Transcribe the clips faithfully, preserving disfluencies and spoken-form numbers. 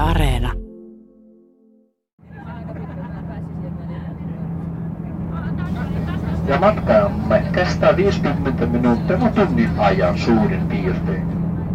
Areena. Ja matkamme kestää viisikymmentä minuuttia, no tunnin ajan suurin piirtein.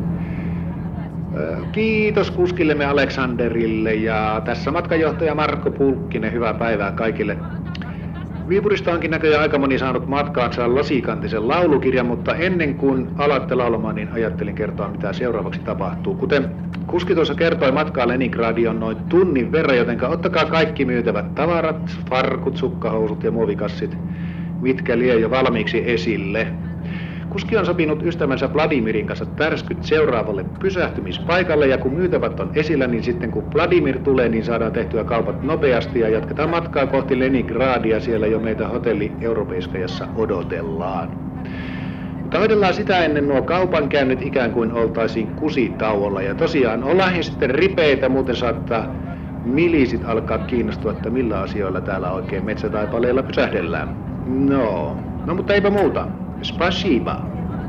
Kiitos kuskillemme Aleksanderille ja tässä matkanjohtaja Marko Pulkkinen, hyvää päivää kaikille. Viipurista onkin näköjään aika moni saanut matkaansa lasikantisen laulukirjan, mutta ennen kuin alatte laulamaan, niin ajattelin kertoa, mitä seuraavaksi tapahtuu. Kuten kuski tuossa kertoi, matkaa Leningradiin on noin tunnin verran, joten ottakaa kaikki myytävät tavarat, farkut, sukkahousut ja muovikassit, mitkä lie jo valmiiksi esille. Kuski on sopinut ystävänsä Vladimirin kanssa tärskyt seuraavalle pysähtymispaikalle, ja kun myytävät on esillä, niin sitten kun Vladimir tulee, niin saadaan tehtyä kaupat nopeasti ja jatketaan matkaa kohti Leningradia. Siellä jo meitä hotelli Europeiskajassa odotellaan. Mutta hoidellaan sitä ennen nuo kaupankäynnit ikään kuin oltaisiin kusitauolla, ja tosiaan ollaan he sitten ripeitä, muuten saattaa milisit alkaa kiinnostua, että millä asioilla täällä oikein metsätaipaleella pysähdellään. No, no mutta eipä muuta. Spasiba.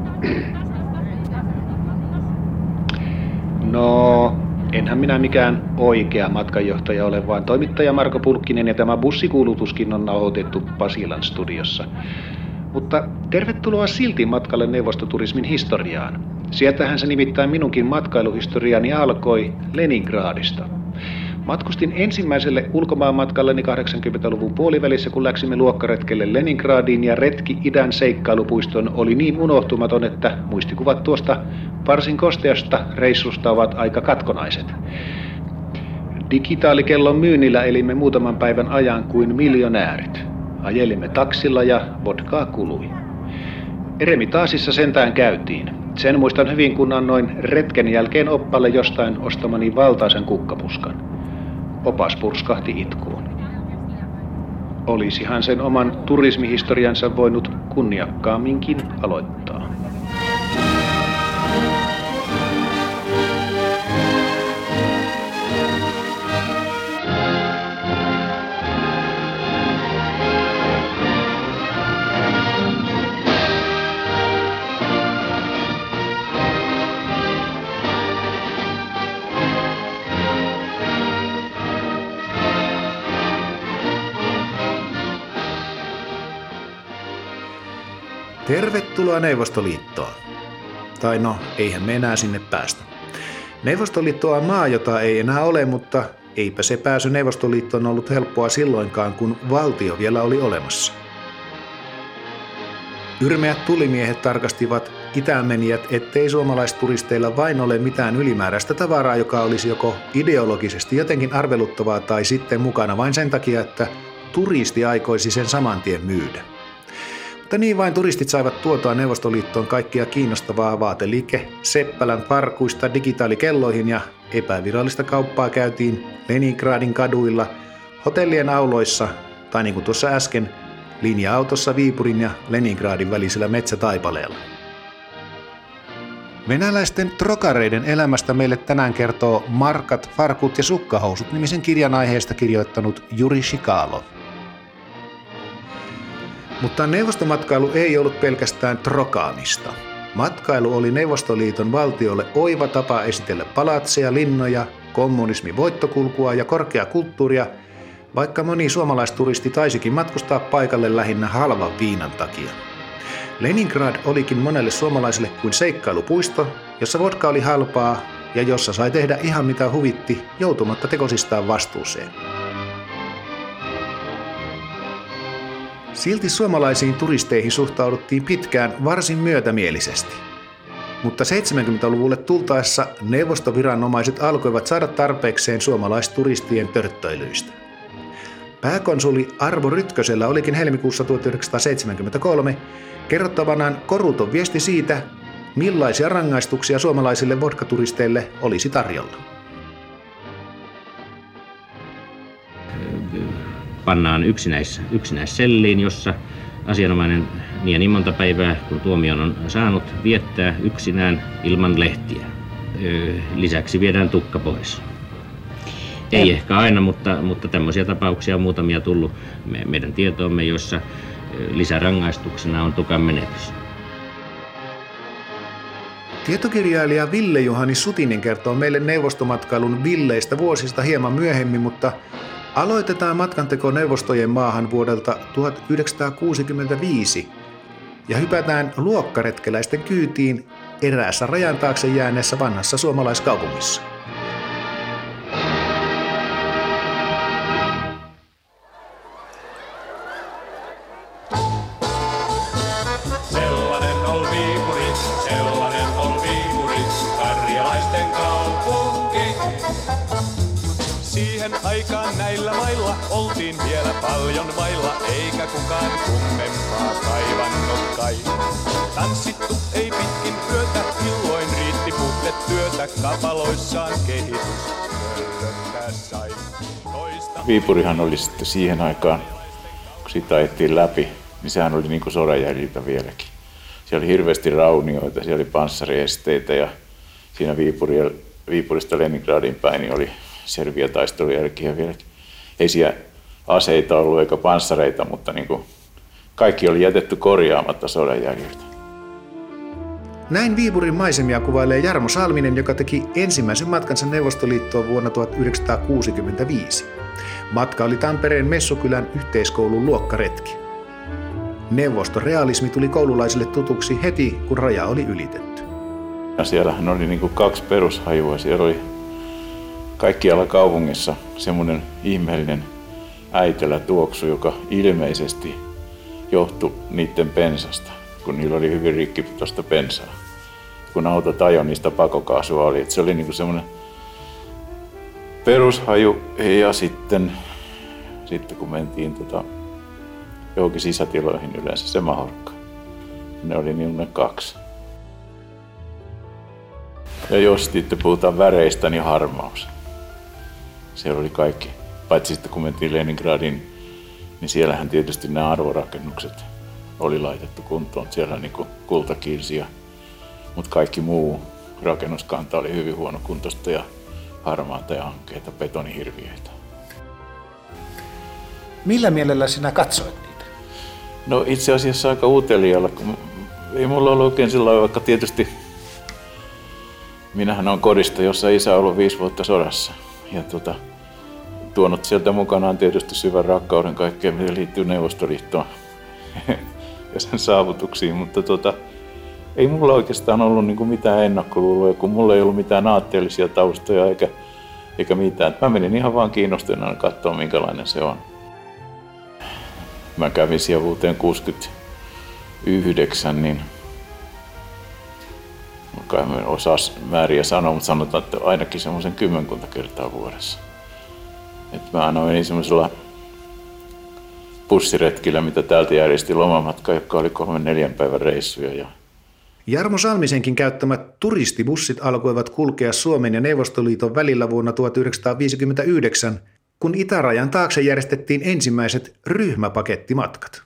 No, enhän minä mikään oikea matkanjohtaja ole, vaan toimittaja Marko Pulkkinen, ja tämä bussikuulutuskin on nauhoitettu Pasilan studiossa. Mutta tervetuloa silti matkalle neuvostoturismin historiaan. Sieltähän se nimittäin minunkin matkailuhistoriani alkoi Leningradista. Matkustin ensimmäiselle ulkomaanmatkalleni kahdeksankymmentäluvun puolivälissä, kun läksimme luokkaretkelle Leningradiin, ja retki idän seikkailupuiston oli niin unohtumaton, että muistikuvat tuosta varsin kosteasta reissusta ovat aika katkonaiset. Digitaalikellon myynnillä elimme muutaman päivän ajan kuin miljonäärit. Ajelimme taksilla ja vodkaa kului. Eremitaasissa sentään käytiin. Sen muistan hyvin, kun annoin retken jälkeen oppalle jostain ostamani valtaisen kukkapuskan. Opas purskahti itkuun. Olisihan sen oman turismihistoriansa voinut kunniakkaamminkin aloittaa. Tervetuloa Neuvostoliittoon. Tai no, eihän me enää sinne päästä. Neuvostoliitto on maa, jota ei enää ole, mutta eipä se pääsy Neuvostoliittoon ollut helppoa silloinkaan, kun valtio vielä oli olemassa. Yrmeät tulimiehet tarkastivat itäänmenijät, ettei suomalaisturisteilla vain ole mitään ylimääräistä tavaraa, joka olisi joko ideologisesti jotenkin arveluttavaa tai sitten mukana vain sen takia, että turisti aikoisi sen saman tien myydä. Mutta niin vain turistit saivat tuotua Neuvostoliittoon kaikkia kiinnostavaa, vaateliike Seppälän farkuista digitaalikelloihin, ja epävirallista kauppaa käytiin Leningradin kaduilla, hotellien auloissa tai niin kuin tuossa äsken, linja-autossa Viipurin ja Leningradin välisellä metsätaipaleella. Venäläisten trokareiden elämästä meille tänään kertoo Markat, farkut ja sukkahousut -nimisen kirjan aiheesta kirjoittanut Juri Shikalov. Mutta neuvostomatkailu ei ollut pelkästään trokaamista. Matkailu oli Neuvostoliiton valtiolle oiva tapa esitellä palatseja, linnoja, kommunismin voittokulkua ja korkeakulttuuria, vaikka moni suomalaisturisti taisikin matkustaa paikalle lähinnä halvan viinan takia. Leningrad olikin monelle suomalaiselle kuin seikkailupuisto, jossa vodka oli halpaa ja jossa sai tehdä ihan mitä huvitti joutumatta tekosistaan vastuuseen. Silti suomalaisiin turisteihin suhtauduttiin pitkään varsin myötämielisesti. Mutta seitsemänkymmentäluvulle tultaessa neuvostoviranomaiset alkoivat saada tarpeekseen suomalaisturistien törttöilyistä. Pääkonsuli Arvo Rytkösellä olikin helmikuussa tuhatyhdeksänsataaseitsemänkymmentäkolme kerrottavanaan koruton viesti siitä, millaisia rangaistuksia suomalaisille vodkaturisteille olisi tarjolla. Pannaan yksinäis, yksinäisselliin, jossa asianomainen niin ja niin monta päivää, kun tuomion on saanut, viettää yksinään ilman lehtiä. Lisäksi viedään tukka pois. Ei ehkä aina, mutta, mutta tämmöisiä tapauksia on muutamia tullut me, meidän tietoomme, joissa lisärangaistuksena on tukan menetys. Tietokirjailija Ville-Juhani Sutinen kertoo meille neuvostomatkailun villeistä vuosista hieman myöhemmin, mutta aloitetaan matkanteko neuvostojen maahan vuodelta tuhatyhdeksänsataakuusikymmentäviisi ja hypätään luokkaretkeläisten kyytiin eräässä rajan taakse jääneessä vanhassa suomalaiskaupungissa. Sellainen on Viipuri, sellainen on Viipuri, karjalaisten kaupunki. Siihen aikaan näillä mailla oltiin vielä paljon vailla, eikä kukaan kummempaa kaivannut kai. Tanssittu ei pitkin yötä, illoin riitti puhdetyötä, kapaloissaan kehitys törröttää sai. Toista... Viipurihan oli sitten siihen aikaan, kun sitä ajettiin läpi, niin sehän oli niin kuin sodanjäljiltä vieläkin. Siellä oli hirveästi raunioita, siellä oli panssariesteitä ja siinä Viipuri, Viipurista Leningradin päin niin oli selviä taistelujälkiä vieläkin. Ei siellä aseita ollut eikä panssareita, mutta niin kuin kaikki oli jätetty korjaamatta sodanjäljiltä. Näin Viipurin maisemia kuvailee Jarmo Salminen, joka teki ensimmäisen matkansa Neuvostoliittoon vuonna tuhatyhdeksänsataakuusikymmentäviisi. Matka oli Tampereen Messukylän yhteiskoulun luokkaretki. Neuvostorealismi tuli koululaisille tutuksi heti, kun raja oli ylitetty. Ja siellähän oli niin kuin kaksi perushajua. Siellä oli kaikkialla kaupungissa semmoinen ihmeellinen äitelä tuoksu, joka ilmeisesti johtui niiden bensasta, kun niillä oli hyvin rikkipitoista bensaa. Kun autot ajoi, niistä pakokaasua oli. Et se oli niin kuin semmoinen perushaju. Ja sitten, sitten kun mentiin tota, johonkin sisätiloihin yleensä se mahorkka. Ne oli niin ne kaksi. Ja jos sitten puhutaan väreistä, niin harmaus. Siellä oli kaikki. Paitsi sitten kun mentiin Leningradin, niin siellähän tietysti nämä arvorakennukset oli laitettu kuntoon. Siellä niin kuin kultakirsiä, mutta kaikki muu rakennuskanta oli hyvin huonokuntoista ja harmaata ja ankeita betonihirviöitä. Millä mielellä sinä katsoit niitä? No itse asiassa aika uteliaalla, kun ei mulla ollut oikein sillä, vaikka tietysti minähän olen kodista, jossa isä on ollut viisi vuotta sodassa. Ja tuota, tuonut sieltä mukanaan tietysti syvän rakkauden kaikkea, mitä liittyy Neuvostoliittoon ja sen saavutuksiin, mutta tuota, ei mulla oikeastaan ollut niin kuin mitään ennakkoluuloja, kun mulla ei ollut mitään aatteellisia taustoja eikä, eikä mitään. Mä menin ihan vaan kiinnostuneena katsoa, minkälainen se on. Mä kävin siellä vuoteen kuusikymmentäyhdeksän, niin kai mä en osaa määriä sanoa, mutta sanotaan, että ainakin semmoisen kymmenkunta kertaa vuodessa. Et mä aina menin semmoisella bussiretkillä, mitä täältä järjesti lomamatka, joka oli kolmen neljän päivän reissuja. Ja Jarmo Salmisenkin käyttämät turistibussit alkoivat kulkea Suomen ja Neuvostoliiton välillä vuonna tuhatyhdeksänsataaviisikymmentäyhdeksän, kun itärajan taakse järjestettiin ensimmäiset ryhmäpakettimatkat.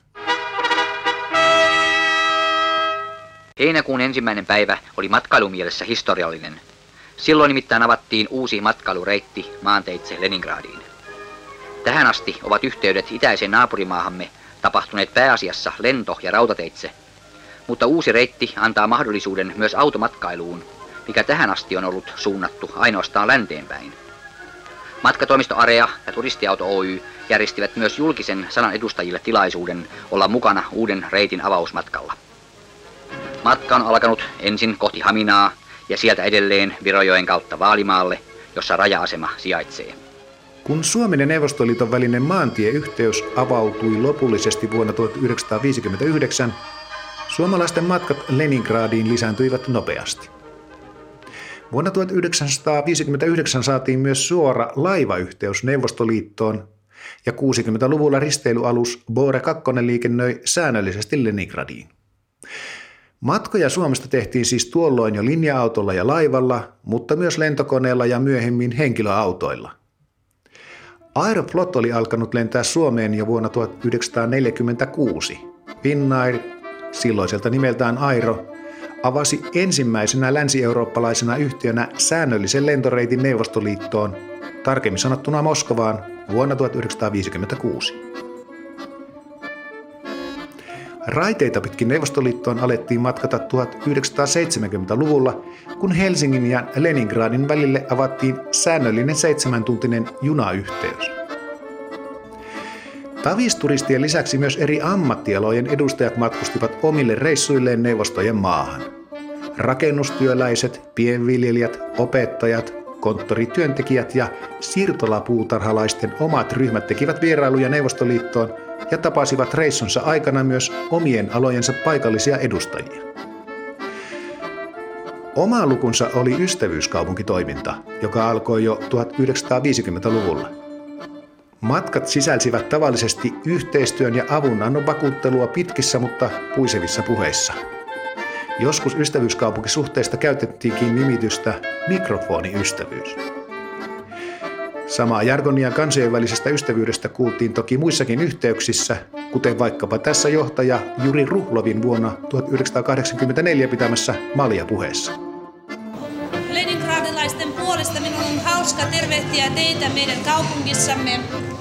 Heinäkuun ensimmäinen päivä oli matkailumielessä historiallinen. Silloin nimittäin avattiin uusi matkailureitti maanteitse Leningradiin. Tähän asti ovat yhteydet itäiseen naapurimaahamme tapahtuneet pääasiassa lento- ja rautateitse, mutta uusi reitti antaa mahdollisuuden myös automatkailuun, mikä tähän asti on ollut suunnattu ainoastaan länteenpäin. Matkatoimisto Area ja Turistiauto Oy järjestivät myös julkisen sanan edustajille tilaisuuden olla mukana uuden reitin avausmatkalla. Matka on alkanut ensin kohti Haminaa ja sieltä edelleen Virojoen kautta Vaalimaalle, jossa raja-asema sijaitsee. Kun Suomen ja Neuvostoliiton välinen maantieyhteys avautui lopullisesti vuonna tuhatyhdeksänsataaviisikymmentäyhdeksän, suomalaisten matkat Leningradiin lisääntyivät nopeasti. Vuonna tuhatyhdeksänsataaviisikymmentäyhdeksän saatiin myös suora laivayhteys Neuvostoliittoon ja kuusikymmentäluvulla risteilyalus Bore kaksi liikennöi säännöllisesti Leningradiin. Matkoja Suomesta tehtiin siis tuolloin jo linja-autolla ja laivalla, mutta myös lentokoneella ja myöhemmin henkilöautoilla. Aeroflot oli alkanut lentää Suomeen jo vuonna tuhatyhdeksänsataaneljäkymmentäkuusi. Finnair, silloiselta nimeltään Aero, avasi ensimmäisenä länsi-eurooppalaisena yhtiönä säännöllisen lentoreitin Neuvostoliittoon, tarkemmin sanottuna Moskovaan, vuonna tuhatyhdeksänsataaviisikymmentäkuusi. Raiteita pitkin Neuvostoliittoon alettiin matkata tuhatyhdeksänsataaseitsemänkymmentäluvulla, kun Helsingin ja Leningradin välille avattiin säännöllinen seitsemäntuntinen junayhteys. Tavisturistien lisäksi myös eri ammattialojen edustajat matkustivat omille reissuilleen neuvostojen maahan. Rakennustyöläiset, pienviljelijät, opettajat, konttorityöntekijät ja siirtolapuutarhalaisten omat ryhmät tekivät vierailuja Neuvostoliittoon ja tapasivat reissunsa aikana myös omien alojensa paikallisia edustajia. Oma lukunsa oli ystävyyskaupunkitoiminta, joka alkoi jo tuhatyhdeksänsataaviisikymmentäluvulla. Matkat sisälsivät tavallisesti yhteistyön ja avunannon vakuuttelua pitkissä, mutta puisevissa puheissa. Joskus ystävyyskaupunkisuhteista käytettiinkin nimitystä mikrofoniystävyys. Samaa jargonia kansojen välisestä ystävyydestä kuultiin toki muissakin yhteyksissä, kuten vaikkapa tässä johtaja Juri Ruhlovin vuonna tuhatyhdeksänsataakahdeksankymmentäneljä pitämässä Malja-puheessa. Leningradilaisten puolesta minun on hauska tervehtiä teitä meidän kaupungissamme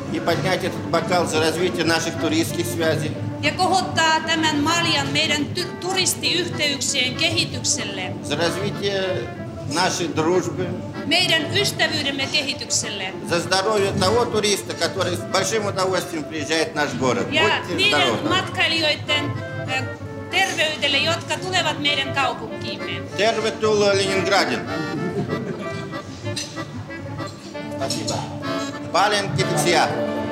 ja kohottaa tämän Maljan meidän ty- turistiyhteyksien kehitykselle, meidän ystävyydemme kehitykselle ja niiden matkailijoiden terveydelle, jotka tulevat meidän kaupunkiimme. Tervetuloa Leningradin. Paljon kiitoksia.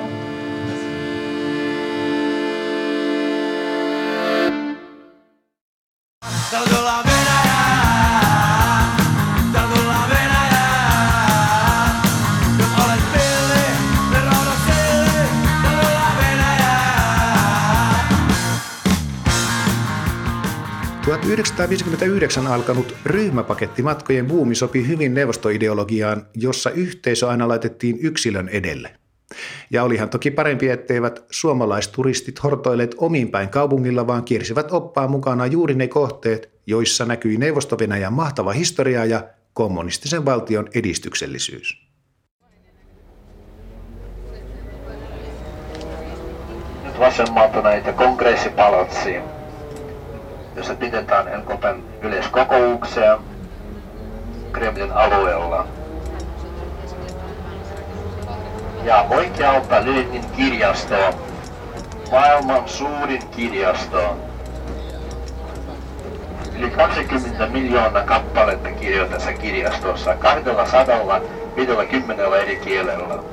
tuhatyhdeksänsataaviisikymmentäyhdeksän alkanut ryhmäpakettimatkojen buumi sopi hyvin neuvostoideologiaan, jossa yhteisö aina laitettiin yksilön edelle. Ja olihan toki parempi, etteivät suomalaisturistit hortoilleet omiin päin kaupungilla, vaan kiersivät oppaan mukana juuri ne kohteet, joissa näkyi Neuvosto-Venäjän mahtava historia ja kommunistisen valtion edistyksellisyys. Nyt vasemmalta näitä kongressipalatsiin, jossa pidetään N K P:n yleiskokouksia Kremlin alueella. Ja oikealta Leninin kirjasto, maailman suurin kirjasto. Yli kaksikymmentä miljoonaa kappaletta kirjoja tässä kirjastossa, kaksisataaviisikymmentä eri kielellä.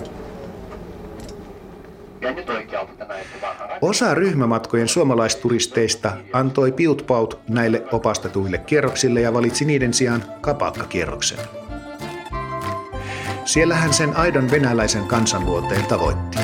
Osa ryhmämatkojen suomalaisturisteista antoi piutpaut näille opastetuille kierroksille ja valitsi niiden sijaan kapakkakierroksen. Siellä hän sen aidon venäläisen kansanluonteen tavoitti.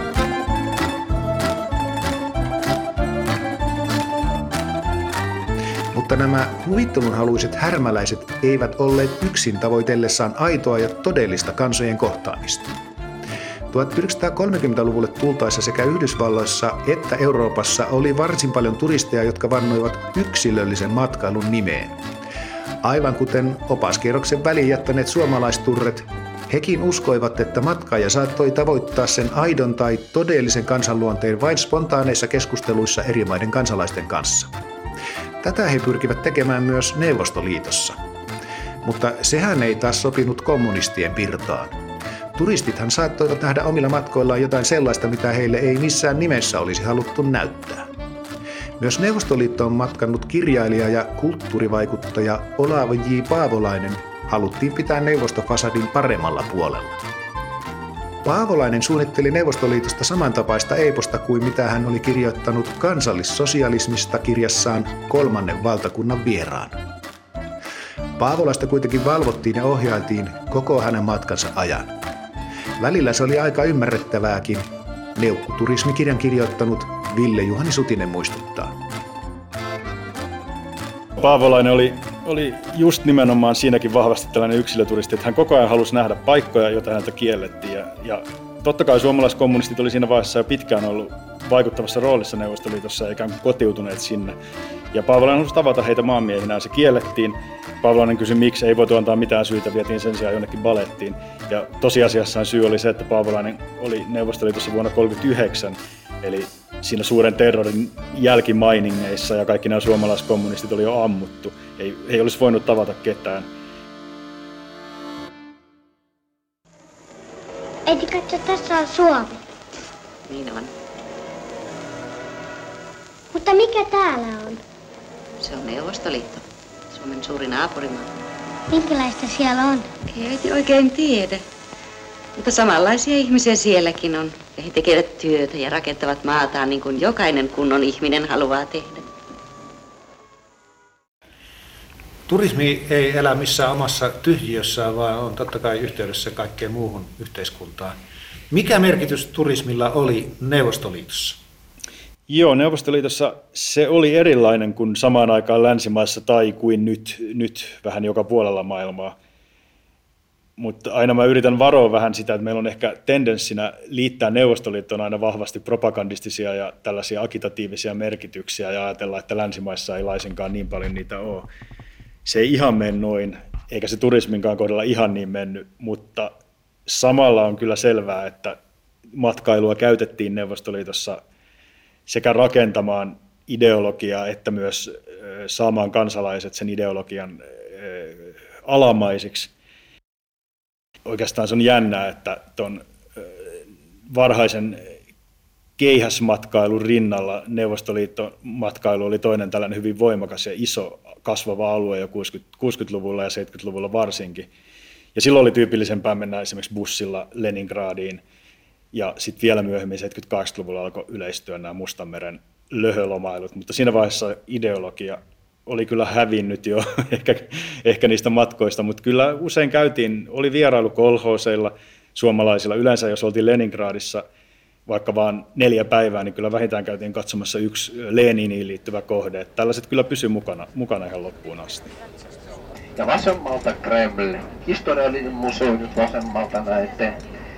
Mutta nämä huvittelunhaluiset härmäläiset eivät olleet yksin tavoitellessaan aitoa ja todellista kansojen kohtaamista. tuhatyhdeksänsataakolmekymmentäluvulle tultaessa sekä Yhdysvalloissa että Euroopassa oli varsin paljon turisteja, jotka vannoivat yksilöllisen matkailun nimeen. Aivan kuten opaskierroksen väliin jättäneet suomalaisturret, hekin uskoivat, että matkaaja saattoi tavoittaa sen aidon tai todellisen kansanluonteen vain spontaaneissa keskusteluissa eri maiden kansalaisten kanssa. Tätä he pyrkivät tekemään myös Neuvostoliitossa. Mutta sehän ei taas sopinut kommunistien pirtaan. Turistithan saattoivat nähdä omilla matkoillaan jotain sellaista, mitä heille ei missään nimessä olisi haluttu näyttää. Myös Neuvostoliittoon matkannut kirjailija ja kulttuurivaikuttaja Olav J. Paavolainen haluttiin pitää neuvostofasadin paremmalla puolella. Paavolainen suunnitteli Neuvostoliitosta samantapaista eeposta kuin mitä hän oli kirjoittanut kansallissosialismista kirjassaan Kolmannen valtakunnan vieraan. Paavolasta kuitenkin valvottiin ja ohjailtiin koko hänen matkansa ajan. Välillä se oli aika ymmärrettävääkin, neukkuturismikirjan kirjoittanut Ville-Juhani Sutinen muistuttaa. Paavolainen oli, oli just nimenomaan siinäkin vahvasti tällainen yksilöturisti, että hän koko ajan halusi nähdä paikkoja, joita häntä kiellettiin. Ja, ja totta kai suomalaiskommunistit oli siinä vaiheessa jo pitkään ollut vaikuttavassa roolissa Neuvostoliitossa ja ikään kuin kotiutuneet sinne. Ja Paavolainen halusi tavata heitä maanmiehinä, se kiellettiin. Paavolainen kysyi, miksi ei voitu antaa mitään syytä, vietiin sen sijaan jonnekin balettiin. Ja tosiasiassa syy oli se, että Paavolainen oli Neuvostoliitossa vuonna tuhatyhdeksänsataakolmekymmentäyhdeksän, eli siinä suuren terrorin jälkimainingeissa ja kaikki nämä suomalaiskommunistit oli jo ammuttu. Ei, ei olisi voinut tavata ketään. Äiti, katso, tässä on Suomi. Niin on. Mutta mikä täällä on? Se on Neuvostoliitto, Suomen suuri naapurimaa. Minkälaista siellä on? Ei äiti oikein tiedä. Mutta samanlaisia ihmisiä sielläkin on. Ja he tekevät työtä ja rakentavat maataan niin kuin jokainen kunnon ihminen haluaa tehdä. Turismi ei elä missään omassa tyhjiössään, vaan on totta kai yhteydessä kaikkeen muuhun yhteiskuntaan. Mikä merkitys turismilla oli Neuvostoliitossa? Joo, Neuvostoliitossa se oli erilainen kuin samaan aikaan länsimaissa tai kuin nyt, nyt vähän joka puolella maailmaa. Mutta aina mä yritän varoa vähän sitä, että meillä on ehkä tendenssinä liittää Neuvostoliittoon aina vahvasti propagandistisia ja tällaisia agitatiivisia merkityksiä ja ajatella, että länsimaissa ei laisinkaan niin paljon niitä ole. Se ei ihan mene noin, eikä se turisminkaan kohdalla ihan niin mennyt, mutta samalla on kyllä selvää, että matkailua käytettiin Neuvostoliitossa sekä rakentamaan ideologiaa että myös saamaan kansalaiset sen ideologian alamaisiksi. Oikeastaan se on jännää, että tuon varhaisen keihäsmatkailun rinnalla Neuvostoliittomatkailu oli toinen tällainen hyvin voimakas ja iso kasvava alue jo kuusikymmentäluvulla ja seitsemänkymmentäluvulla varsinkin. Ja silloin oli tyypillisempää mennä esimerkiksi bussilla Leningradiin ja sitten vielä myöhemmin seitsemänkymmentä-kahdeksankymmentäluvulla alkoi yleistyä nämä Mustanmeren löhölomailut, mutta siinä vaiheessa ideologia oli kyllä hävinnyt jo ehkä, ehkä niistä matkoista, mutta kyllä usein käytiin, oli vierailu kolhooseilla suomalaisilla. Yleensä jos oltiin Leningradissa vaikka vaan neljä päivää, niin kyllä vähintään käytiin katsomassa yksi Leniniin liittyvä kohde. Tällaiset kyllä pysyi mukana, mukana ihan loppuun asti. Ja vasemmalta Kreml, historiallinen museo nyt vasemmalta näette,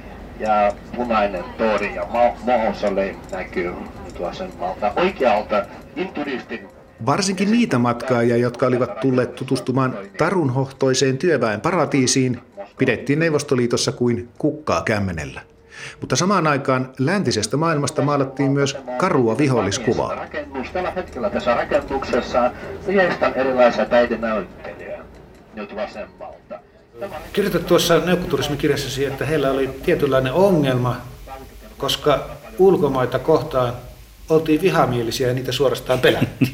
ja punainen tori ja mausoleum näkyy nyt vasemmalta. Oikealta inturistin. Varsinkin niitä matkaajia, jotka olivat tulleet tutustumaan tarunhohtoiseen työväen paratiisiin, pidettiin Neuvostoliitossa kuin kukkaa kämmenellä. Mutta samaan aikaan läntisestä maailmasta maalattiin myös karua viholliskuvaa. Rakennus, tällä hetkellä tässä rakennuksessa viestän erilaisia taidenäyttelyjä nyt vasemmalta. Kirjoitat tuossa neukkoturismikirjassasi, että heillä oli tietynlainen ongelma, koska ulkomaita kohtaan oltiin vihamielisiä ja niitä suorastaan pelättiin.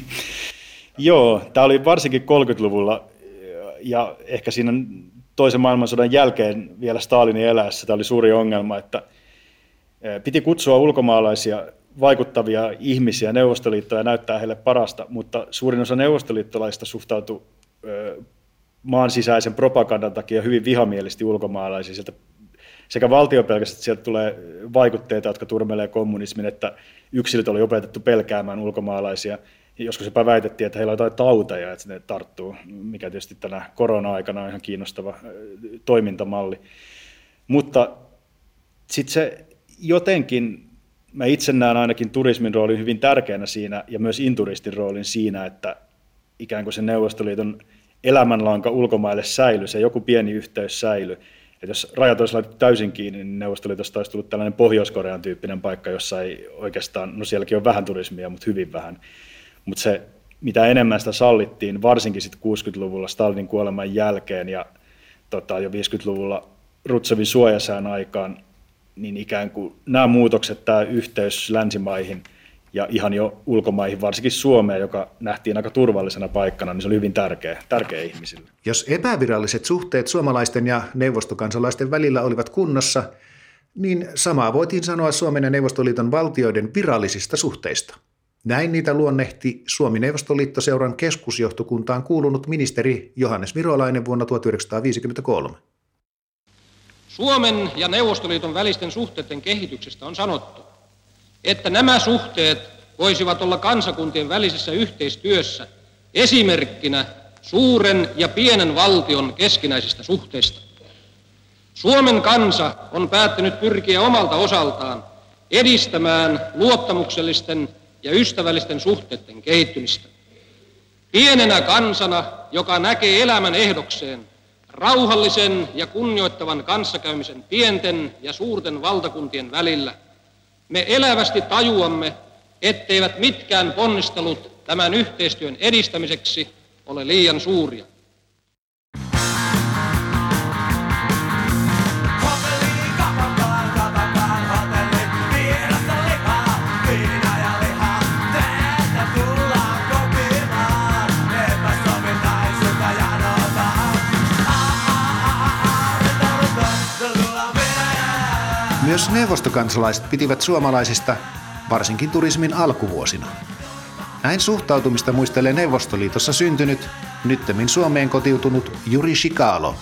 Joo, tämä oli varsinkin kolmekymmentäluvulla ja ehkä siinä toisen maailmansodan jälkeen vielä Stalinin eläessä tämä oli suuri ongelma, että piti kutsua ulkomaalaisia vaikuttavia ihmisiä Neuvostoliittoon ja näyttää heille parasta, mutta suurin osa neuvostoliittolaista suhtautui maan sisäisen propagandan takia hyvin vihamielisesti ulkomaalaisia. Sieltä sekä valtiopelkästään, että sieltä tulee vaikutteita, jotka turmelee kommunismin, että yksilöt oli opetettu pelkäämään ulkomaalaisia. Joskus jopa väitettiin, että heillä on jotain tauteja, että ne tarttuu, mikä tietysti tänä korona-aikana on ihan kiinnostava toimintamalli. Mutta sitten se jotenkin, mä itse näen ainakin turismin roolin hyvin tärkeänä siinä ja myös inturistin roolin siinä, että ikään kuin se Neuvostoliiton elämänlanka ulkomaille säilyi, se joku pieni yhteys säilyi. Että jos rajat olisi laitettu täysin kiinni, niin Neuvostoliitosta olisi tullut tällainen Pohjois-Korean tyyppinen paikka, jossa ei oikeastaan, no sielläkin on vähän turismia, mutta hyvin vähän. Mutta se, mitä enemmän sitä sallittiin, varsinkin sitten kuusikymmentäluvulla Stalinin kuoleman jälkeen ja tota, jo viisikymmentäluvulla Rutsovin suojasään aikaan, niin ikään kuin nämä muutokset, tämä yhteys länsimaihin ja ihan jo ulkomaihin, varsinkin Suomeen, joka nähtiin aika turvallisena paikkana, niin se oli hyvin tärkeä, tärkeä ihmisille. Jos epäviralliset suhteet suomalaisten ja neuvostokansalaisten välillä olivat kunnossa, niin samaa voitiin sanoa Suomen ja Neuvostoliiton valtioiden virallisista suhteista. Näin niitä luonnehti Suomi-Neuvostoliitto-seuran keskusjohtokuntaan kuulunut ministeri Johannes Virolainen vuonna tuhatyhdeksänsataaviisikymmentäkolme. Suomen ja Neuvostoliiton välisten suhteiden kehityksestä on sanottu, että nämä suhteet voisivat olla kansakuntien välisessä yhteistyössä esimerkkinä suuren ja pienen valtion keskinäisistä suhteista. Suomen kansa on päättänyt pyrkiä omalta osaltaan edistämään luottamuksellisten ja ystävällisten suhteiden kehittymistä. Pienenä kansana, joka näkee elämän ehdokseen rauhallisen ja kunnioittavan kanssakäymisen pienten ja suurten valtakuntien välillä, me elävästi tajuamme, etteivät mitkään ponnistelut tämän yhteistyön edistämiseksi ole liian suuria. Myös neuvostokansalaiset pitivät suomalaisista, varsinkin turismin alkuvuosina. Näin suhtautumista muistelee Neuvostoliitossa syntynyt, nyttemmin Suomeen kotiutunut Juri Chikalo.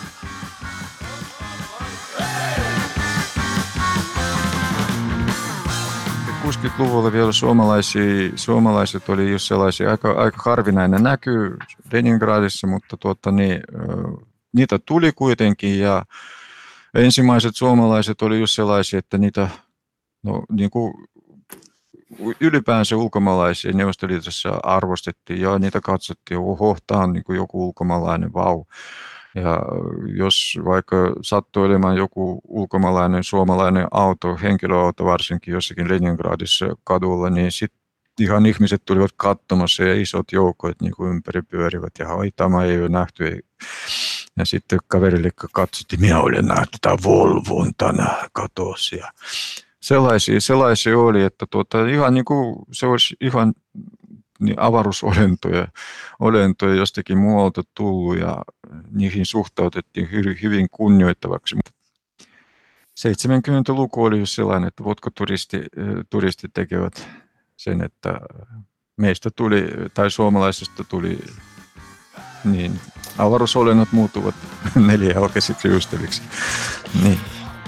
kuusikymmentäluvulla vielä suomalaisia, suomalaiset oli just sellaisia aika, aika harvinainen näky Leningradissa, mutta tuota, niin, niitä tuli kuitenkin ja ensimmäiset suomalaiset oli just sellaisia, että niitä no, niin kuin ylipäänsä ulkomaalaisia Neuvostoliitossa arvostettiin ja niitä katsottiin, oho, tämä on niin kuin joku ulkomaalainen, vau. Ja jos vaikka sattui olemaan joku ulkomaalainen suomalainen auto, henkilöauto varsinkin jossakin Leningradissa kadulla, niin sitten ihan ihmiset tulivat katsomassa ja isot joukot niin kuin ympäri pyörivät ja oi, tämä ei ole nähty. Ja sitten kaverille katsottiin, minä olen nähty tämän Volvon tänään katossa. Ja sellaisia, sellaisia oli, että tuota, ihan niin kuin se olisi ihan niin avaruusolentoja olentoja jostakin muualta tullut ja niihin suhtautettiin hyvin, hyvin kunnioittavaksi. seitsemänkymmentäluku oli just sellainen, että vodkaturistit turistit tekevät sen, että meistä tuli, tai suomalaisesta tuli, niin avaruusolennot muuttuvat nelijalkaisiksi ystäviksi. Niin.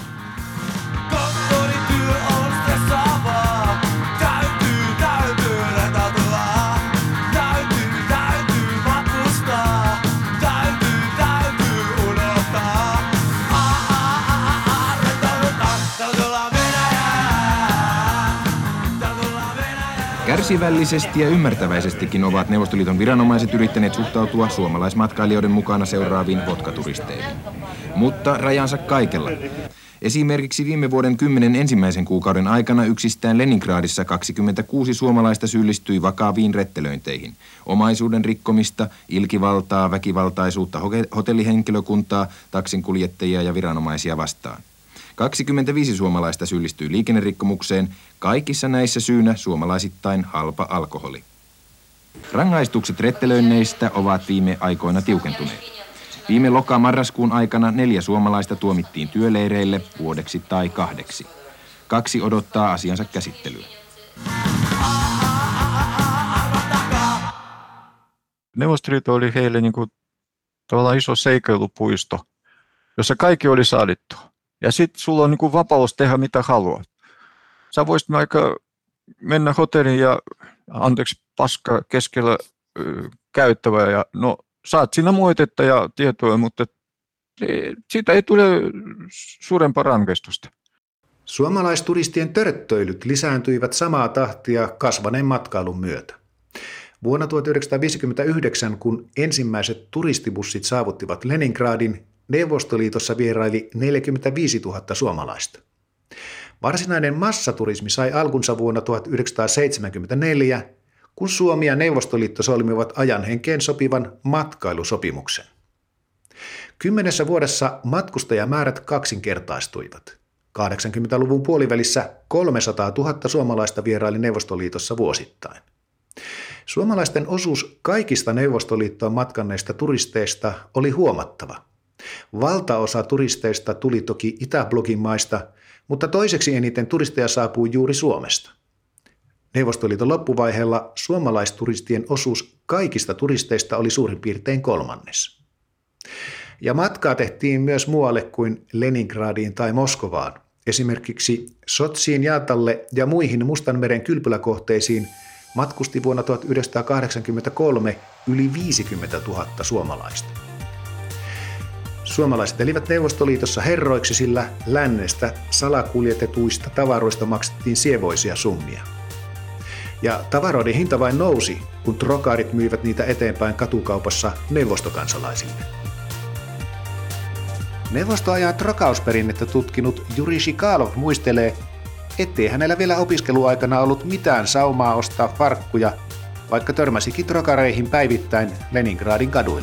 Kärsivällisesti ja ymmärtäväisestikin ovat Neuvostoliiton viranomaiset yrittäneet suhtautua suomalaismatkailijoiden mukana seuraaviin vodkaturisteihin. Mutta rajansa kaikella. Esimerkiksi viime vuoden kymmenen ensimmäisen kuukauden aikana yksistään Leningradissa kaksikymmentäkuusi suomalaista syyllistyi vakaviin rettelöinteihin. Omaisuuden rikkomista, ilkivaltaa, väkivaltaisuutta hotellihenkilökuntaa, taksinkuljettajia ja viranomaisia vastaan. kaksikymmentäviisi suomalaista syyllistyi liikennerikkomukseen, kaikissa näissä syynä suomalaisittain halpa alkoholi. Rangaistukset rettelöinneistä ovat viime aikoina tiukentuneet. Viime loka-marraskuun aikana neljä suomalaista tuomittiin työleireille vuodeksi tai kahdeksi. Kaksi odottaa asiansa käsittelyä. Neuvostoliitto oli heille niin kuin tavallaan iso seikkailupuisto, jossa kaikki oli sallittu. Ja sitten sulla on niin kuin vapaus tehdä mitä haluat. Sä voisit vaikka mennä hotelliin ja, anteeksi, paska keskellä ö, käyttävää ja no saat siinä moitetta ja tietoa, mutta siitä ei tule suurempaa rangaistusta. Suomalaisturistien törttöilyt lisääntyivät samaa tahtia kasvaneen matkailun myötä. Vuonna tuhatyhdeksänsataaviisikymmentäyhdeksän, kun ensimmäiset turistibussit saavuttivat Leningradin, Neuvostoliitossa vieraili neljäkymmentäviisituhatta suomalaista. Varsinainen massaturismi sai alkunsa vuonna tuhatyhdeksänsataaseitsemänkymmentäneljä, kun Suomi ja Neuvostoliitto solmivat ajan henkeen sopivan matkailusopimuksen. Kymmenessä vuodessa matkustajamäärät kaksinkertaistuivat. kahdeksankymmentäluvun puolivälissä kolmesataatuhatta suomalaista vieraili Neuvostoliitossa vuosittain. Suomalaisten osuus kaikista Neuvostoliittoon matkanneista turisteista oli huomattava. Valtaosa turisteista tuli toki Itäblogin maista, mutta toiseksi eniten turisteja saapui juuri Suomesta. Neuvostoliiton loppuvaiheella suomalaisturistien osuus kaikista turisteista oli suurin piirtein kolmannes. Ja matkaa tehtiin myös muualle kuin Leningradiin tai Moskovaan. Esimerkiksi Sotsiin, Jaatalle ja muihin Mustanmeren kylpyläkohteisiin matkusti vuonna tuhatyhdeksänsataakahdeksankymmentäkolme yli viisikymmentätuhatta suomalaista. Suomalaiset elivät Neuvostoliitossa herroiksi, sillä lännestä salakuljetetuista tavaroista maksettiin sievoisia summia. Ja tavaroiden hinta vain nousi, kun trokarit myivät niitä eteenpäin katukaupassa neuvostokansalaisille. Neuvostoajan trokausperinnettä tutkinut Juri Chikalo muistelee, ettei hänellä vielä opiskeluaikana ollut mitään saumaa ostaa farkkuja, vaikka törmäsikin trokareihin päivittäin Leningradin kaduilla.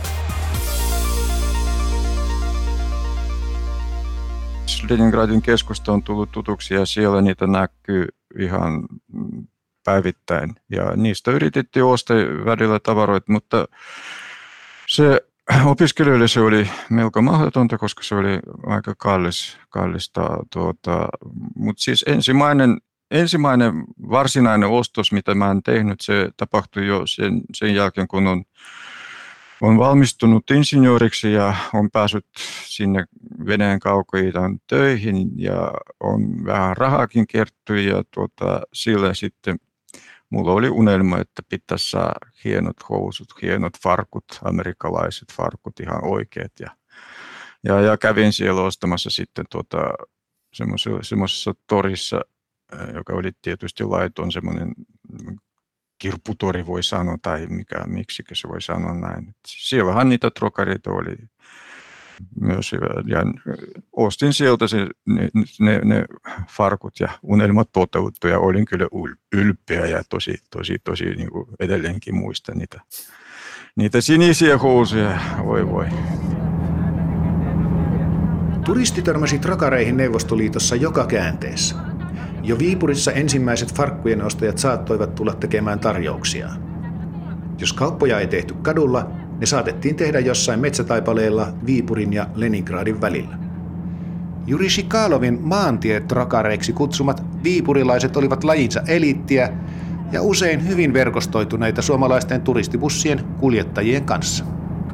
Leningradin keskusta on tullut tutuksi ja siellä niitä näkyy ihan päivittäin. Ja niistä yritettiin ostaa välillä tavaroita, mutta se opiskelijoille se oli melko mahdotonta, koska se oli aika kallis, kallista. Tuota, mutta siis ensimmäinen, ensimmäinen varsinainen ostos, mitä mä en tehnyt, se tapahtui jo sen, sen jälkeen, kun on Olen valmistunut insinööriksi ja on päässyt sinne Venäjän Kauko-idän töihin ja on vähän rahakin kertynyt ja tuota, sillä sitten mulla oli unelma, että pitäisi saada hienot housut, hienot farkut, amerikkalaiset farkut, ihan oikeat. Ja, ja, ja kävin siellä ostamassa sitten tuota, semmoisessa torissa, joka oli tietysti laiton, semmoinen kirpputori voi sanoa, tai mikä, miksi se voi sanoa näin. Siellähän niitä trokareita oli myös, ja ostin sieltä se, ne, ne, ne farkut ja unelmat toteuttu, ja olin kyllä ylpeä ja tosi, tosi, tosi niin kuin edelleenkin muistan niitä, niitä sinisiä housuja, voi voi. Turisti törmäsi trokareihin Neuvostoliitossa joka käänteessä. Jo Viipurissa ensimmäiset farkkujen ostajat saattoivat tulla tekemään tarjouksia. Jos kauppoja ei tehty kadulla, ne saatettiin tehdä jossain metsätaipaleella Viipurin ja Leningradin välillä. Juri Shikalovin maantietrokareiksi kutsumat viipurilaiset olivat lajinsa eliittiä ja usein hyvin verkostoituneita suomalaisten turistibussien kuljettajien kanssa.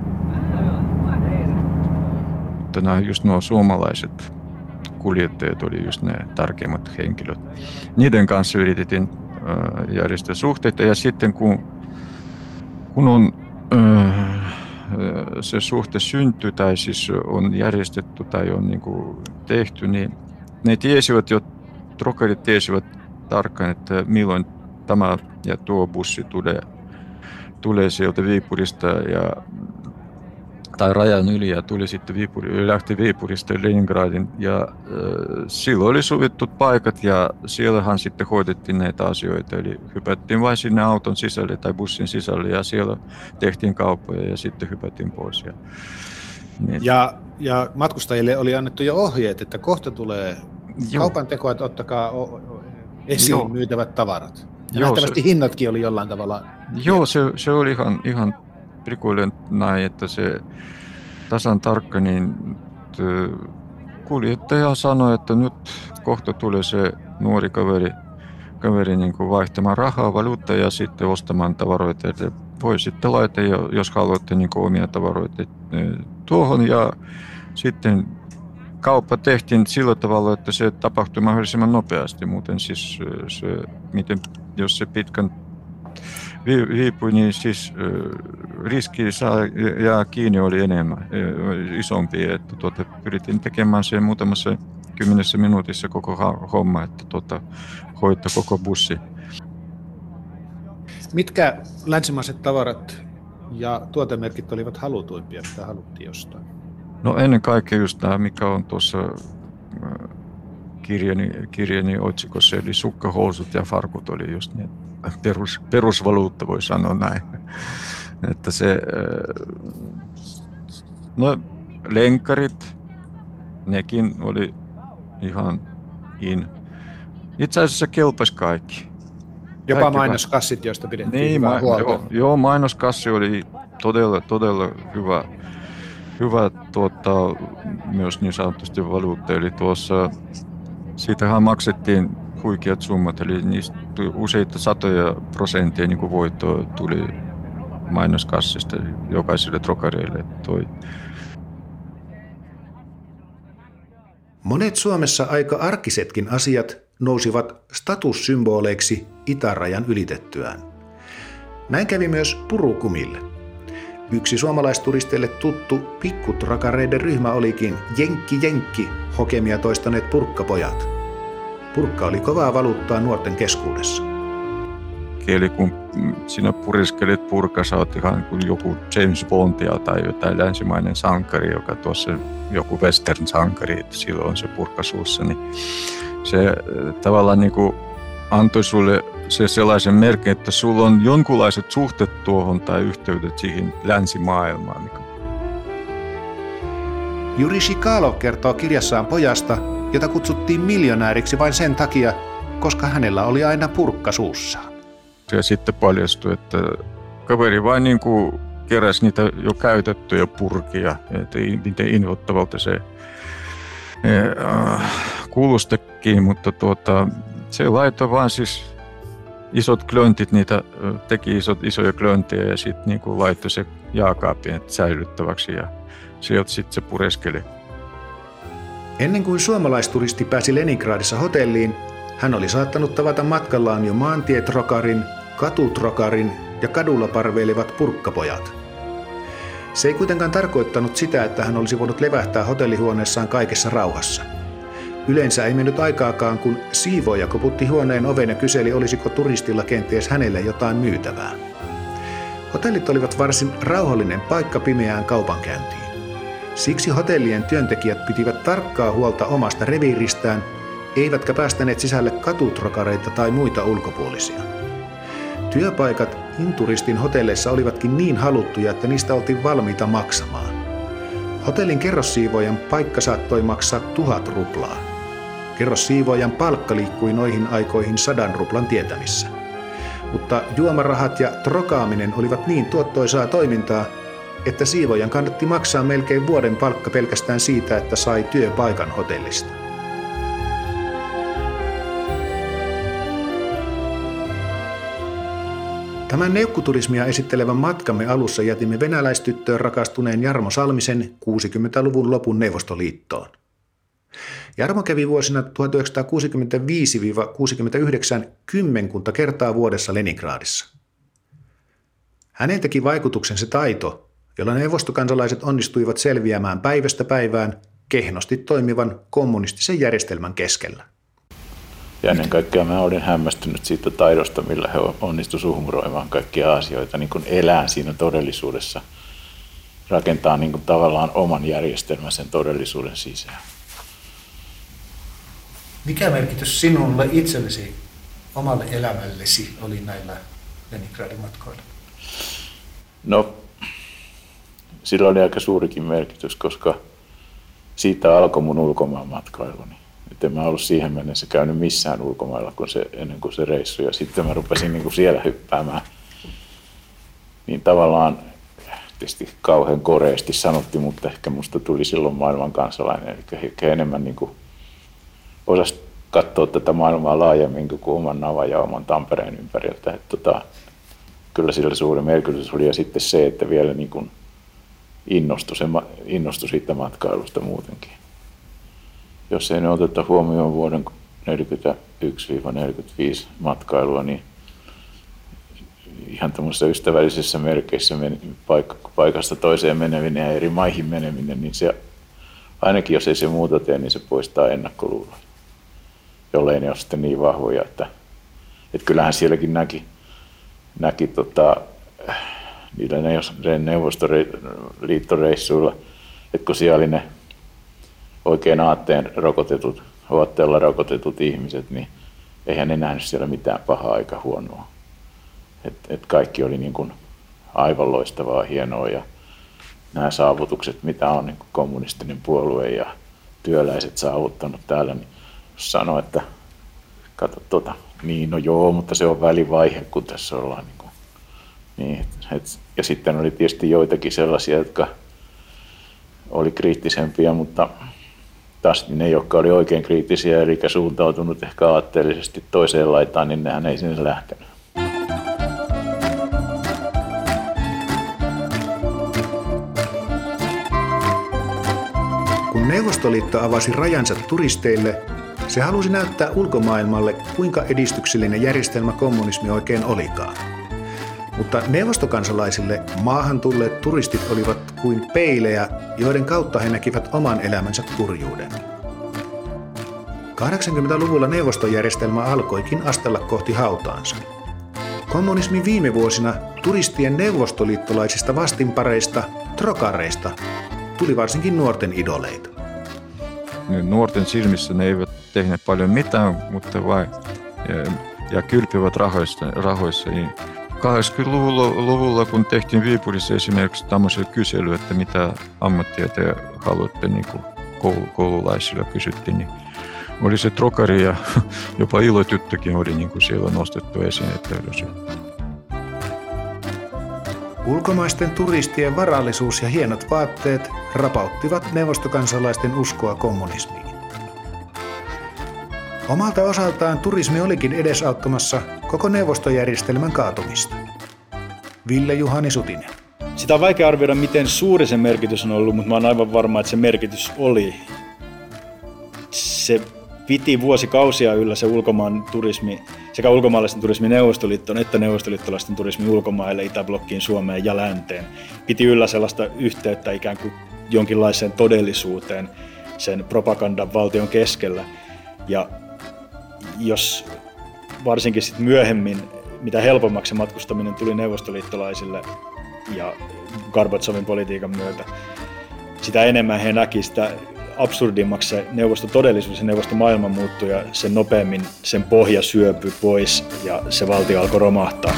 Nämä just nuo suomalaiset kuljettajat oli just ne tärkeimmät henkilöt. Niiden kanssa yritettiin äh, järjestää suhteita ja sitten kun, kun on, äh, se suhte syntyy tai siis on järjestetty tai on niin kuin tehty, niin ne tiesivät jo, trokarit tiesivät tarkkaan, että milloin tämä ja tuo bussi tulee, tulee sieltä Viipurista ja tai rajan yli ja tuli sitten Viipuri, lähti Viipurista Leningradin ja äh, silloin oli sovittu paikat ja siellähän sitten hoidettiin näitä asioita. Eli hypättiin vain sinne auton sisälle tai bussin sisälle ja siellä tehtiin kauppoja ja sitten hypättiin pois. Ja, niin. ja, ja matkustajille oli annettu jo ohjeet, että kohta tulee Joo. kaupan tekoa, että ottakaa esiin Joo. myytävät tavarat. Ja Joo, nähtävästi se, hinnatkin oli jollain tavalla. Joo, se, se oli ihan, ihan prikuilen näin, että se tasan tarkka, niin kuljettaja sanoi, että nyt kohta tulee se nuori kaveri, kaveri niin kuin vaihtamaan rahaa, valuuttaa ja sitten ostamaan tavaroita. Että voi sitten laittaa, jos haluatte niin kuin omia tavaroita tuohon. Ja sitten kauppa tehtiin sillä tavalla, että se tapahtui mahdollisimman nopeasti. Muuten siis se, miten, jos se pitkän viipui, niin siis riski saa jää kiinni oli enemmän, isompi, että tuota, pyrittiin tekemään sen muutamassa kymmenessä minuutissa koko homma, että tuota, hoitaa koko bussi. Mitkä länsimaiset tavarat ja tuotemerkit olivat halutuimpia, mitä haluttiin jostain? No ennen kaikkea just tämä, mikä on tuossa kirjani, kirjani otsikossa, eli sukkahousut ja farkut oli just ne. Perus, perusvaluutta voi sanoa näin, että se, no lenkkarit, nekin oli ihan in. Itse asiassa kelpasi kaikki. Jopa kaikki mainoskassit, joista pidettiin niin, hyvää ma- huolta. Joo, joo, mainoskassi oli todella, todella hyvä, hyvä tuota, myös niin sanotusti valuutta, eli tuossa, siitähän maksettiin huikeat summat, eli niistä useita satoja prosenttia niin kuin voittoa tuli mainoskassista jokaiselle trokareille. Toi. Monet Suomessa aika arkisetkin asiat nousivat statussymboleiksi itärajan ylitettyään. Näin kävi myös purukumille. Yksi suomalaisturisteille tuttu pikkutrakareiden ryhmä olikin Jenkki Jenkki hokemia toistaneet purkkapojat. Purkka oli kovaa valuuttaa nuorten keskuudessa. Eli kun sinä puriskelit purkka, sä oot ihan kuin joku James Bondia tai jotain länsimainen sankari, joka tuossa joku western sankari, silloin on se purkka suussa, niin se tavallaan niin kuin antoi sulle se sellaisen merkin, että sulla on jonkunlaiset suhteet tuohon tai yhteydet siihen länsimaailmaan. Juri Shikalo kertoo kirjassaan pojasta, jota kutsuttiin miljonääriksi vain sen takia, koska hänellä oli aina purkka suussaan. Ja sitten paljastui, että kaveri vain niin kuin keräsi niitä jo käytettyjä purkia, että miten inhottavalta se äh, kuulostikin, mutta tuota, se laittoi vaan siis isot klöntit, niitä teki isot, isoja klöntejä ja sitten niin kuin laittoi se jaakaapien säilyttäväksi ja sieltä sitten se pureskeli. Ennen kuin suomalaisturisti pääsi Leningradissa hotelliin, hän oli saattanut tavata matkallaan jo maantietrokarin, katutrokarin ja kadulla parveilevat purkkapojat. Se ei kuitenkaan tarkoittanut sitä, että hän olisi voinut levähtää hotellihuoneessaan kaikessa rauhassa. Yleensä ei mennyt aikaakaan, kun siivooja koputti huoneen oven ja kyseli, olisiko turistilla kenties hänelle jotain myytävää. Hotellit olivat varsin rauhallinen paikka pimeään kaupankäyntiin. Siksi hotellien työntekijät pitivät tarkkaa huolta omasta reviiristään, eivätkä päästäneet sisälle katutrokareita tai muita ulkopuolisia. Työpaikat inturistin hotelleissa olivatkin niin haluttuja, että niistä oltiin valmiita maksamaan. Hotellin kerrossiivoojan paikka saattoi maksaa tuhat ruplaa. Kerrossiivoojan palkka liikkui noihin aikoihin sadan ruplan tietämissä. Mutta juomarahat ja trokaaminen olivat niin tuottoisaa toimintaa, että siivoojan kannatti maksaa melkein vuoden palkka pelkästään siitä, että sai työpaikan hotellista. Tämän neukkuturismia esittelevän matkamme alussa jätimme venäläistyttöön rakastuneen Jarmo Salmisen kuusikymmentäluvun lopun Neuvostoliittoon. Jarmo kävi vuosina tuhatyhdeksänsataakuusikymmentäviisi kuusikymmentäyhdeksän kymmenkunta kertaa vuodessa Leningradissa. Hänen teki vaikutuksen se taito, jolla neuvostokansalaiset onnistuivat selviämään päivästä päivään kehnosti toimivan kommunistisen järjestelmän keskellä. Ja ennen kaikkea mä olin hämmästynyt siitä taidosta, millä he onnistuivat suhmuroimaan kaikkia asioita, niin kuin elää siinä todellisuudessa, rakentaa niin kuin tavallaan oman järjestelmän sen todellisuuden sisään. Mikä merkitys sinulle itsellesi, omalle elämällesi oli näillä Leningradin matkoilla? No, sillä oli aika suurikin merkitys, koska siitä alkoi mun ulkomaanmatkailuni. Et en mä ollut siihen mennessä käynyt missään ulkomailla kun se, ennen kuin se reissu, ja sitten mä rupesin niin kuin siellä hyppäämään. Niin tavallaan, tietysti kauhean koreasti sanottiin, mutta ehkä musta tuli silloin maailman kansalainen, eli ehkä enemmän niin kuin osasi katsoa tätä maailmaa laajemmin kuin oman navan ja oman Tampereen ympäriltä. Et tota, kyllä sillä suuri merkitys oli, ja sitten se, että vielä niin kuin innostui, se, innostui siitä matkailusta muutenkin. Jos ei ne oteta huomioon vuoden neljäkymmentäyksi neljäkymmentäviisi matkailua, niin ihan tämmöisessä ystävällisessä merkeissä paikasta toiseen meneminen ja eri maihin meneminen, niin se, ainakin jos ei se muuta tee, niin se poistaa ennakkoluuloja, jollei ne ole sitten niin vahvoja, että, että kyllähän sielläkin näki, näki tota, niillä Neuvostoliittoreissuilla, että kun siellä oli ne oikein aatteen rokotetut, aatteella rokotetut ihmiset, niin eihän ne nähnyt siellä mitään pahaa eikä huonoa. Et, et kaikki oli niin kuin aivan loistavaa, hienoa, ja nämä saavutukset, mitä on niin kuin kommunistinen puolue ja työläiset saavuttanut täällä, niin jos sanoo, että kato tota, niin no joo, mutta se on välivaihe, kun tässä ollaan. Niin kuin, niin, et, ja sitten oli tietysti joitakin sellaisia, jotka oli kriittisempiä, mutta taas ne, jotka oli oikein kriittisiä, eli suuntautunut ehkä aatteellisesti toiseen laitaan, niin nehän ei sinne lähtenyt. Kun Neuvostoliitto avasi rajansa turisteille, se halusi näyttää ulkomaailmalle, kuinka edistyksellinen järjestelmä kommunismi oikein olikaan. Mutta neuvostokansalaisille maahan tulleet turistit olivat kuin peilejä, joiden kautta he näkivät oman elämänsä kurjuuden. kahdeksankymmentäluvulla neuvostojärjestelmä alkoikin astella kohti hautaansa. Kommunismin viime vuosina turistien neuvostoliittolaisista vastinpareista, trokareista, tuli varsinkin nuorten idoleita. nuorten silmissä ne eivät tehneet paljon mitään, mutta vain ja, ja kylpivät rahoissa. rahoissa. kahdeksankymmentäluvulla, kun tehtiin Viipurissa esimerkiksi tämmöisen kysely, että mitä ammattia te haluatte, niin kuin koululaisilla kysyttiin, niin oli se trokari ja jopa Ilotyttökin oli niin kuin siellä nostettu esiin. Ulkomaisten turistien varallisuus ja hienot vaatteet rapauttivat neuvostokansalaisten uskoa kommunismiin. Omalta osaltaan turismi olikin edesauttamassa koko neuvostojärjestelmän kaatumista. Ville-Juhani Sutinen. Sitä on vaikea arvioida, miten suuri se merkitys on ollut, mutta mä oon aivan varma, että se merkitys oli. Se piti vuosikausia yllä se ulkomaan turismi, sekä ulkomaalaisten turismi Neuvostoliittoon että neuvostoliittolaisten turismi ulkomaille, Itäblokkiin, Suomeen ja Länteen. Piti yllä sellaista yhteyttä ikään kuin jonkinlaiseen todellisuuteen sen propagandan valtion keskellä. Ja jos varsinkin sit myöhemmin, mitä helpommaksi matkustaminen tuli neuvostoliittolaisille ja Gorbatsovin politiikan myötä, sitä enemmän he näki sitä absurdimmaksi se neuvostotodellisuus ja neuvostomaailma muuttui ja sen nopeammin sen pohja syöpyi pois ja se valtio alkoi romahtaa.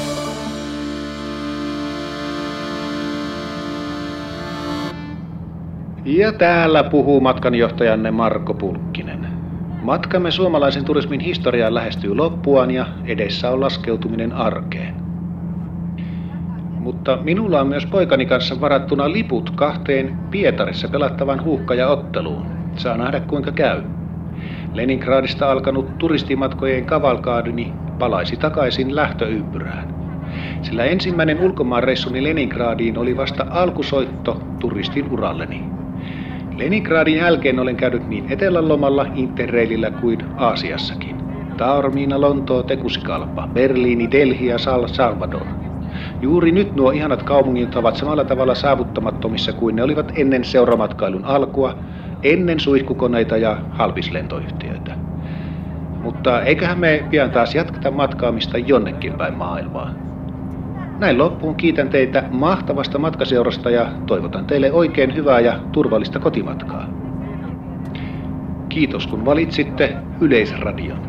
Ja täällä puhuu matkanjohtajanne Marko Pulkkinen. Matkamme suomalaisen turismin historiaan lähestyy loppuaan ja edessä on laskeutuminen arkeen. Mutta minulla on myös poikani kanssa varattuna liput kahteen Pietarissa pelattavan huuhkajaotteluun. Saa nähdä kuinka käy. Leningradista alkanut turistimatkojen kavalkaadini palaisi takaisin lähtöympyrään. Sillä ensimmäinen ulkomaanreissuni Leningradiin oli vasta alkusoitto turistin uralleni. Leningradin jälkeen olen käynyt niin etelänlomalla, Interrailillä kuin Aasiassakin. Taormina, Lontoo, Tegucigalpa, Berliini, Delhi ja Salvador. Juuri nyt nuo ihanat kaupungit ovat samalla tavalla saavuttamattomissa kuin ne olivat ennen seuramatkailun alkua, ennen suihkukoneita ja halpislentoyhtiöitä. Mutta eiköhän me pian taas jatketa matkaamista jonnekin päin maailmaa. Näin loppuun kiitän teitä mahtavasta matkaseurasta ja toivotan teille oikein hyvää ja turvallista kotimatkaa. Kiitos kun valitsitte Yleisradion.